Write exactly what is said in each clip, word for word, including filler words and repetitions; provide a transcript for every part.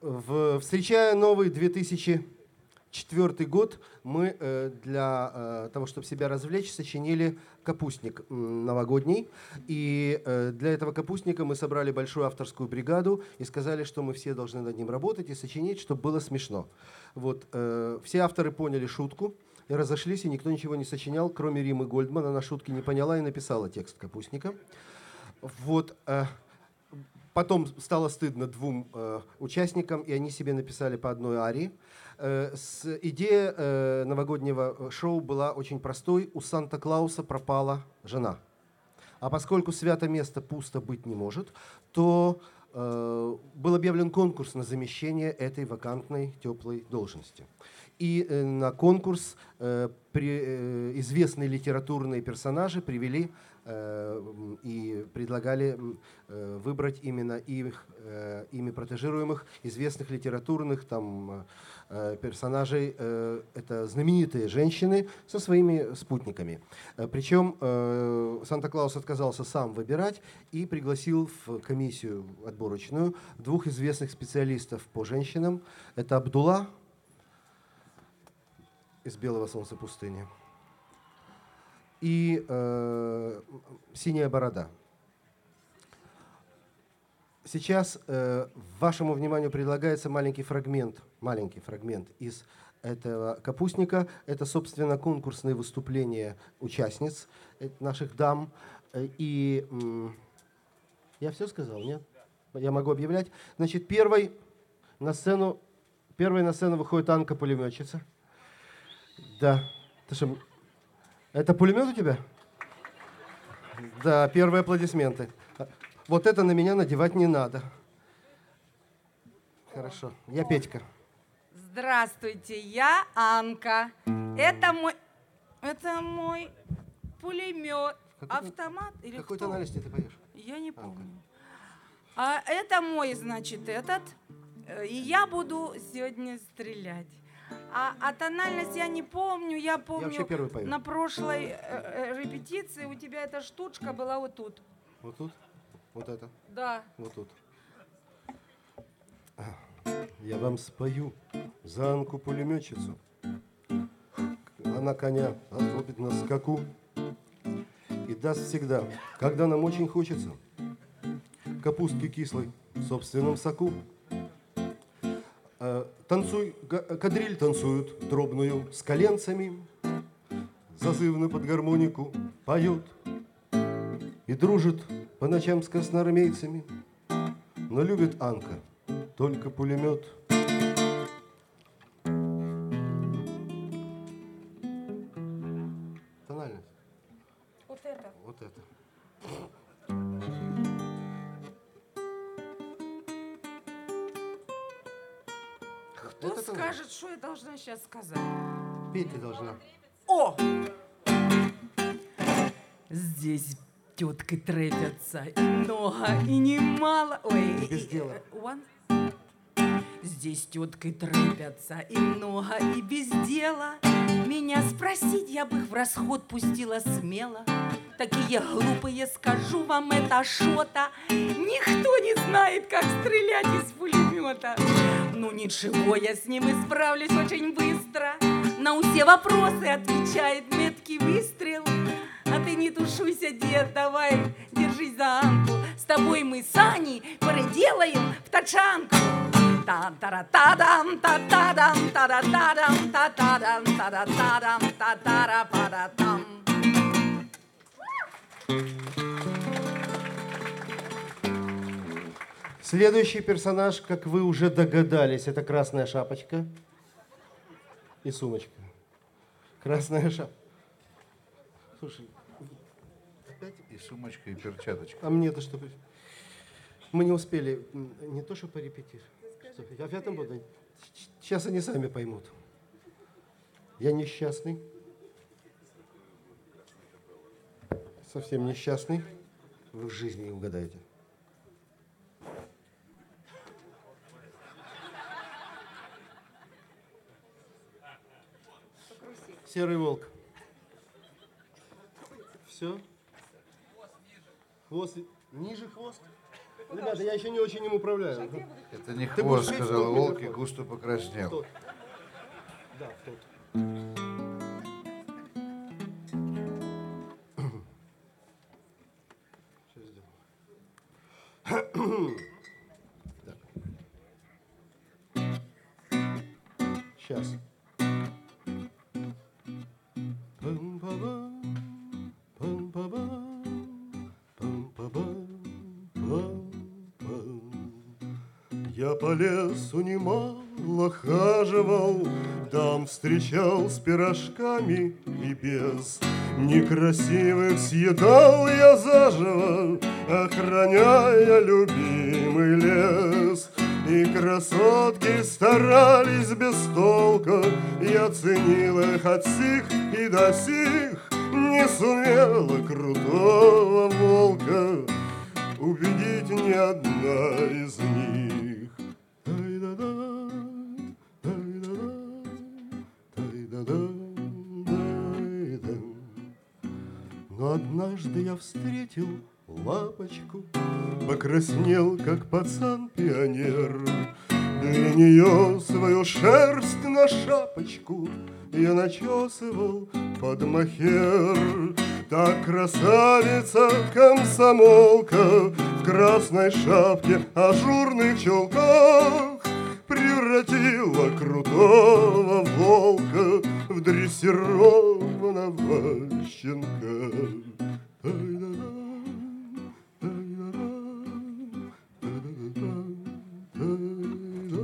В, встречая новый две тысячи четвёртый год, мы э, для э, того, чтобы себя развлечь, сочинили капустник новогодний. И э, для этого капустника мы собрали большую авторскую бригаду и сказали, что мы все должны над ним работать и сочинить, чтобы было смешно. Вот, э, все авторы поняли шутку и разошлись, и никто ничего не сочинял, кроме Римы Гольдман. Она шутки не поняла и написала текст капустника. Вот... Э, Потом стало стыдно двум э, участникам, и они себе написали по одной арии. Э, с, идея э, новогоднего шоу была очень простой. У Санта-Клауса пропала жена. А поскольку свято место пусто быть не может, то э, был объявлен конкурс на замещение этой вакантной теплой должности. И э, на конкурс э, при, э, известные литературные персонажи привели и предлагали выбрать именно их, ими протежируемых известных литературных там, персонажей. Это знаменитые женщины со своими спутниками. Причем Санта-Клаус отказался сам выбирать и пригласил в комиссию отборочную двух известных специалистов по женщинам. Это Абдулла из «Белого солнца пустыни» и э, «Синяя борода». Сейчас э, вашему вниманию предлагается маленький фрагмент, маленький фрагмент из этого капустника. Это, собственно, конкурсные выступления участниц, наших дам. И э, я все сказал, нет? Я могу объявлять. Значит, первой на сцену, первой на сцену выходит Анка-пулеметчица. Да. Ты что, это пулемет у тебя? Да, первые аплодисменты. Вот это на меня надевать не надо. Хорошо. Я Петька. Здравствуйте, я Анка. Это мой, это мой пулемет. Автомат или какой кто? тональности ты поешь? Я не помню. А это мой, значит, этот. И я буду сегодня стрелять. А, а тональность я не помню, я помню, я на прошлой э, э, репетиции у тебя эта штучка была вот тут. Вот тут? Вот это? Да. Вот тут. Я вам спою за Анку-пулеметчицу. Она коня отлупит на скаку и даст всегда, когда нам очень хочется, капустки кислой в собственном соку. Танцуй, кадриль танцуют дробную с коленцами, зазывно под гармонику поет и дружит по ночам с красноармейцами, но любит Анка только пулемет. Тональность. Вот это. Вот это. Кто это скажет, что я должна сейчас сказать? Петь ты должна. О! Здесь теткой трепятся и много, и немало. Ой, без дела. One. Здесь теткой трепятся и много, и без дела. Меня спросить, я бы их в расход пустила смело. Такие глупые, скажу вам, это шота. Никто не знает, как стрелять из пулемета. Ну ничего, я с ним исправлюсь очень быстро. На все вопросы отвечает меткий выстрел. А ты не тушуйся, дед, давай, держись за Анку. С тобой мы с Аней переделаем в тачанку. Та-та-та-дам, та-та-дам, та-та-та-дам, та-та-дам, та-та-та-дам, та-та-ра-па-да-там. Следующий персонаж, как вы уже догадались, это красная шапочка и сумочка. Красная шапочка. Слушай, опять и сумочка, и перчаточка. А мне-то что? Мы не успели, не то что порепетировать. Я в этом буду. Сейчас они сами поймут. Я несчастный. Совсем несчастный. Вы в жизни не угадаете. Серый волк. Все? Хвост ниже хвост? Ребята, я еще не очень им управляю. Это не Ты хвост, будешь петь сказал в волк, и микрофон? густо покраснел. Тот. Да, тот. Сейчас. Я по лесу немало хаживал, дам встречал с пирожками и без. Некрасивых съедал я заживо, охраняя любимый лес. И красотки старались без толка, я ценил их от сих и до сих. Не сумела крутого волка убедить ни одна из них. Ай-да-да, ай-да-да, ай-да-да, ай-да. Но однажды я встретил лапочку, покраснел, как пацан-пионер. Для нее свою шерсть на шапочку я начесывал под мохер. Так красавица-комсомолка в красной шапке, ажурных чулках превратила крутого волка в дрессированного щенка. Ай-да-да, ай-да-да, ай-да-да, ай-да.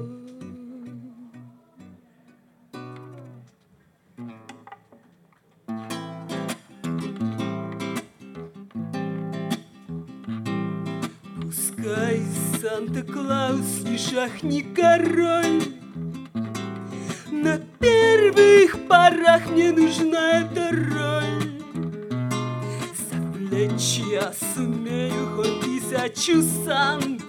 Пускай Санта-Клаус ни шах, ни король, на первых порах мне нужна эта роль. Завлечь я сумею хоть тысячу сант.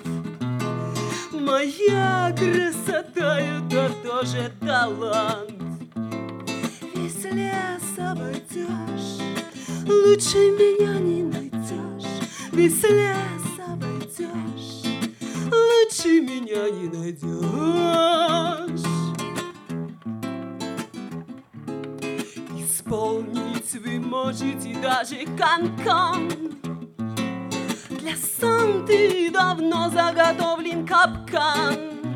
Моя красота — это тоже талант. Весь лес обойдешь, лучше меня не найдешь. Весь лес обойдешь, лучше меня не найдешь. Исполнить вы можете даже канкан. Для Санты давно заготовлен капкан.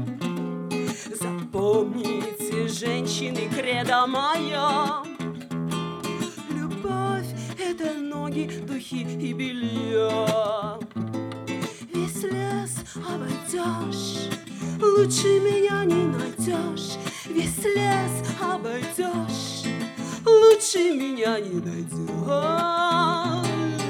Запомните, женщины, кредо мое: любовь — это ноги, духи и белье. Весь лес обойдешь, лучше меня не найдешь. Весь лес обойдешь, лучше меня не найдешь.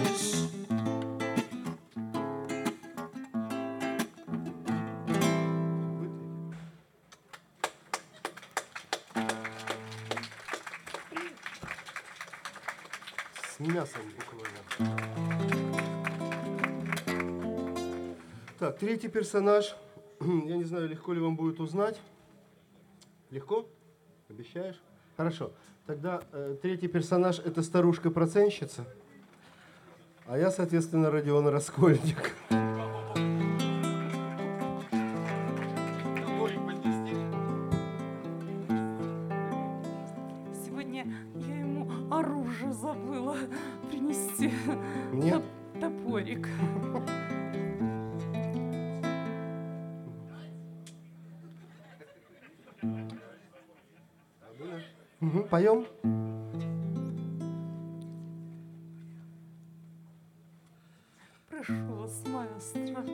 С мясом буквально. Так, третий персонаж. Я не знаю, легко ли вам будет узнать. Легко? Обещаешь? Хорошо. Тогда э, третий персонаж — это старушка-процентщица. А я, соответственно, Родион Раскольник. Сегодня я ему оружие забыла принести. Нет. Вот топорик. Угу, поем? Прошу вас, маэстро.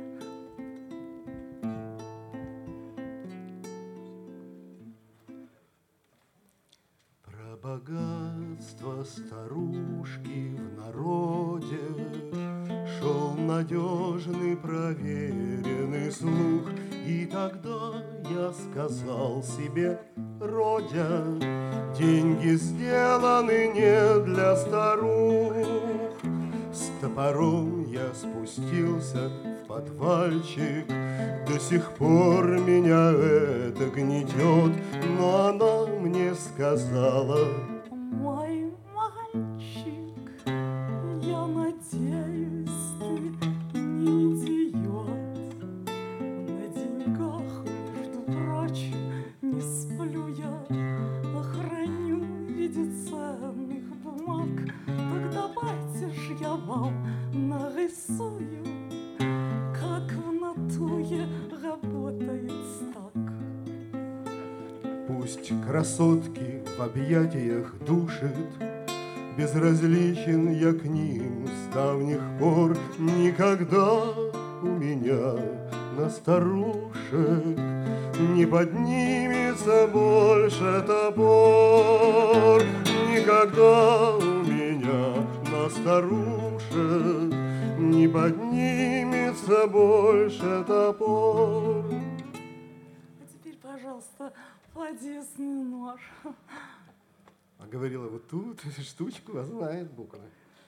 Про богатство старушки в народе шел надежный, проверенный слух. И тогда я сказал себе: Родя, деньги сделаны не для старух. С топором я спустился в подвальчик. До сих пор меня это гнетет, но она мне сказала: Мой мальчик, я надеюсь, ты не идиот. Пусть красотки в объятиях душит, безразличен я к ним с давних пор. Никогда у меня на старушек не поднимется больше топор. Никогда у меня на старушек не поднимется больше топор. А теперь, пожалуйста, подъездный нож. А говорила, вот тут штучку, а знает буквы.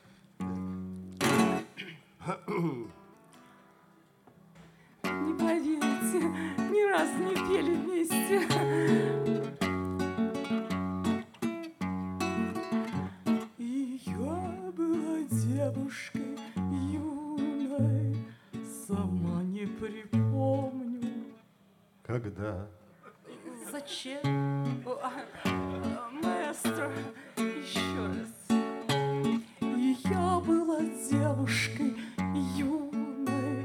Не поверите, ни разу не пели вместе. И я была девушкой юной, сама не припомню. Когда? Зачем? О, а, а, маэстро, еще раз. И я была девушкой юной,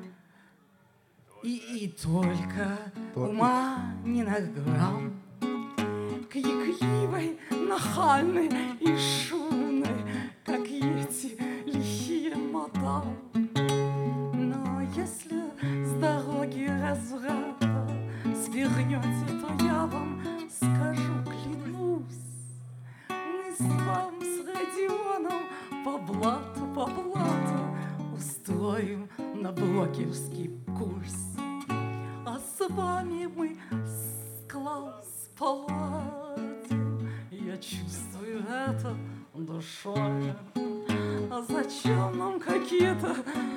и, и только Только. ума не на грамм, крикливой, нахальной и шумной, как эти лихие мадам. Но если с дороги разврата свернете, то я вам скажу, клянусь, мы с вами с Родионом по блату, по блату устроим на блогерский курс. А с вами мы класс поладим, я чувствую это душой. А зачем нам какие-то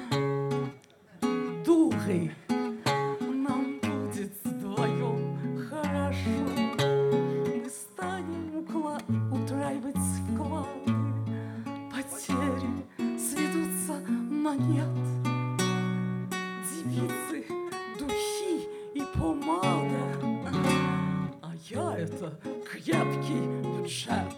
дуры? Нам будет вдвоем хорошо. Мы станем укла- утраивать вклады, потери сведутся на нет. Девицы, духи и помада, а я это крепкий бюджет.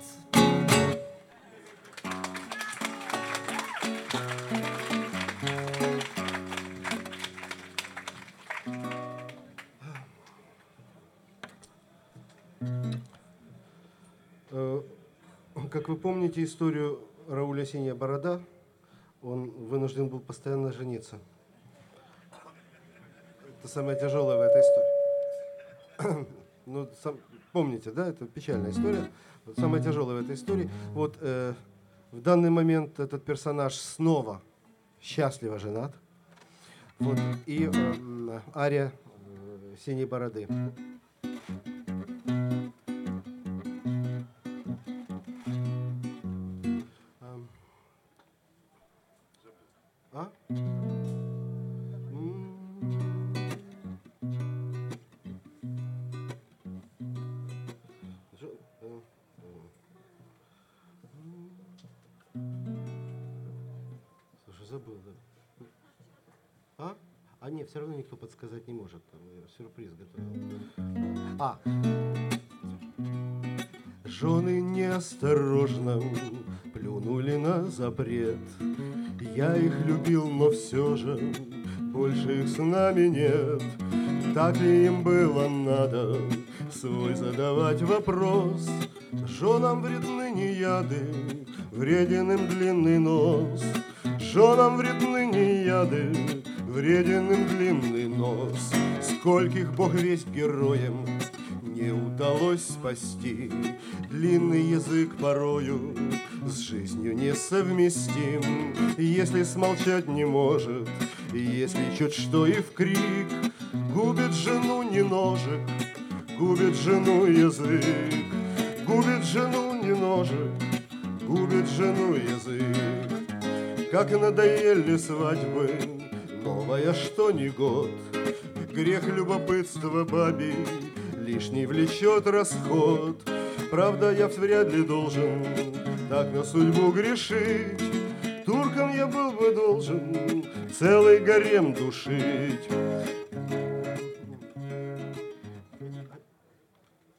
Э, Как вы помните историю Рауля «Синяя борода», он вынужден был постоянно жениться. Это самое тяжелое в этой истории. Ну, сам, помните, да, это печальная история. Вот самое тяжелое в этой истории. Вот э, в данный момент этот персонаж снова счастливо женат. Вот, и э, ария э, «Синей бороды». А? Слушай, забыл, да? А? А нет, все равно никто подсказать не может. Там я сюрприз готовил. А. Жены неосторожно плюнули на запрет. Я их любил, но все же больше их с нами нет. Так ли им было надо свой задавать вопрос? Женам вредны не яды, вреден им длинный нос. Женам вредны не яды, вреден им длинный нос. Скольких бог весть героям не удалось спасти. Длинный язык порою с жизнью несовместим. Если смолчать не может, если чуть что и в крик, губит жену не ножик, губит жену язык. Губит жену не ножик, губит жену язык. Как надоели свадьбы, новая что ни год. Грех любопытства бабий лишний влечет расход. Правда, я вряд ли должен так на судьбу грешить. Туркам я был бы должен целый гарем душить.